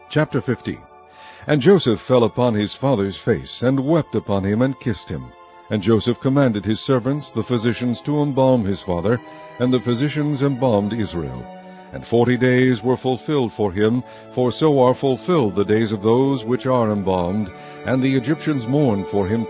Chapter 50. And Joseph fell upon his father's face, and wept upon him, and kissed him. And Joseph commanded his servants, the physicians, to embalm his father, and the physicians embalmed Israel. And 40 days were fulfilled for him, for so are fulfilled the days of those which are embalmed. And the Egyptians mourned for him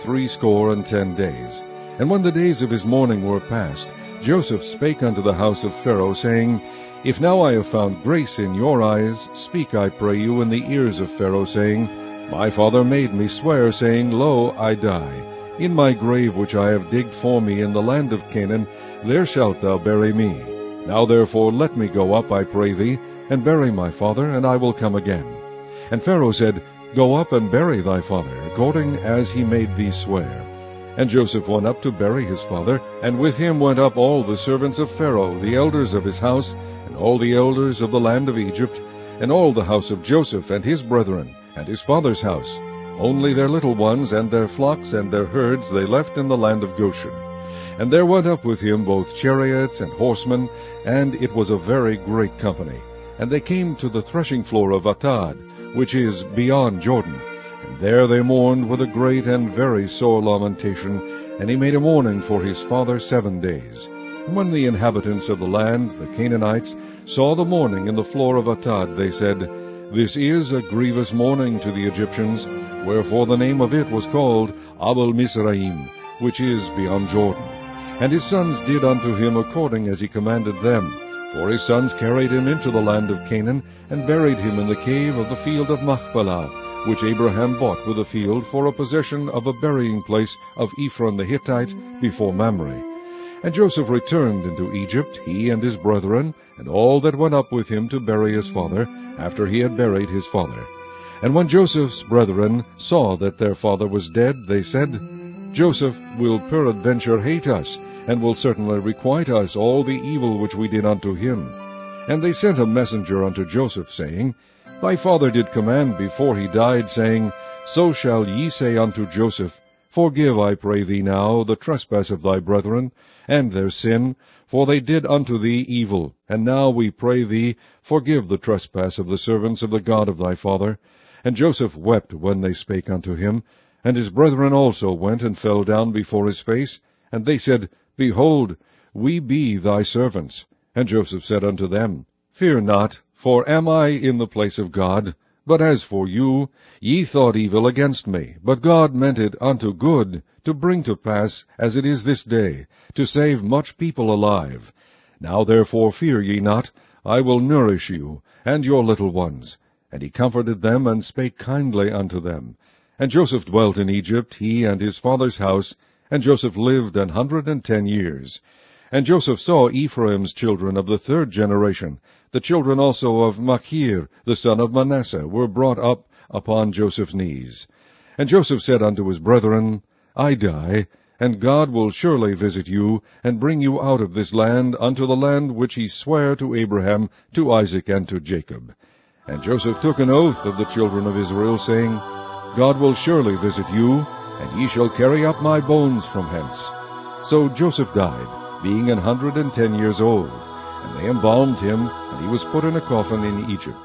60 days. And when the days of his mourning were past, Joseph spake unto the house of Pharaoh, saying, If now I have found grace in your eyes, speak, I pray you, in the ears of Pharaoh, saying, My father made me swear, saying, Lo, I die. In my grave which I have digged for me in the land of Canaan, there shalt thou bury me. Now therefore let me go up, I pray thee, and bury my father, and I will come again. And Pharaoh said, Go up and bury thy father, according as he made thee swear. And Joseph went up to bury his father, and with him went up all the servants of Pharaoh, the elders of his house, and all the elders of the land of Egypt, and all the house of Joseph and his brethren, and his father's house. Only their little ones and their flocks and their herds they left in the land of Goshen. And there went up with him both chariots and horsemen, and it was a very great company. And they came to the threshing floor of Atad, which is beyond Jordan. And there they mourned with a great and very sore lamentation, and he made a mourning for his father 7 days. And when the inhabitants of the land, the Canaanites, saw the mourning in the floor of Atad, they said, This is a grievous mourning to the Egyptians, wherefore the name of it was called Abel Mizraim, which is beyond Jordan. And his sons did unto him according as he commanded them. For his sons carried him into the land of Canaan, and buried him in the cave of the field of Machpelah, which Abraham bought with a field for a possession of a burying place of Ephron the Hittite before Mamre. And Joseph returned into Egypt, he and his brethren, and all that went up with him to bury his father, after he had buried his father. And when Joseph's brethren saw that their father was dead, they said, Joseph will peradventure hate us, and will certainly requite us all the evil which we did unto him. And they sent a messenger unto Joseph, saying, Thy father did command before he died, saying, So shall ye say unto Joseph, Forgive, I pray thee now, the trespass of thy brethren, and their sin, for they did unto thee evil. And now we pray thee, forgive the trespass of the servants of the God of thy father. And Joseph wept when they spake unto him. And his brethren also went and fell down before his face. And they said, Behold, we be thy servants. And Joseph said unto them, Fear not, for am I in the place of God? But as for you, ye thought evil against me, but God meant it unto good, to bring to pass, as it is this day, to save much people alive. Now therefore fear ye not, I will nourish you, and your little ones. And he comforted them, and spake kindly unto them. And Joseph dwelt in Egypt, he and his father's house, and Joseph lived 110 years. And Joseph saw Ephraim's children of the 3rd generation. The children also of Machir, the son of Manasseh, were brought up upon Joseph's knees. And Joseph said unto his brethren, I die, and God will surely visit you, and bring you out of this land unto the land which he sware to Abraham, to Isaac, and to Jacob. And Joseph took an oath of the children of Israel, saying, God will surely visit you, and ye shall carry up my bones from hence. So Joseph died, being 110 years old. And they embalmed him, and he was put in a coffin in Egypt.